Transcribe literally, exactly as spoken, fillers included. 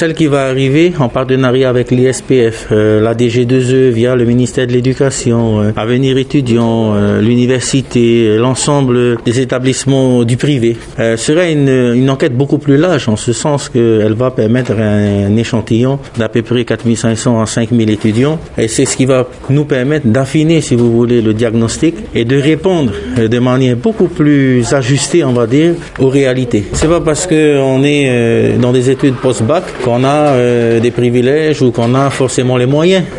celle qui va arriver en partenariat avec l'I S P F, euh, la D G deux E via le ministère de l'Éducation, euh, Avenir étudiant, euh, l'université, l'ensemble des établissements du privé, euh, serait une, une enquête beaucoup plus large en ce sens qu'elle va permettre un, un échantillon d'à peu près quatre mille cinq cents à cinq mille étudiants et c'est ce qui va nous permettre d'affiner, si vous voulez, le diagnostic et de répondre de manière beaucoup plus ajustée, on va dire, aux réalités. C'est pas parce qu'on est euh, dans des études post-bac qu'on a euh, des privilèges ou qu'on a forcément les moyens.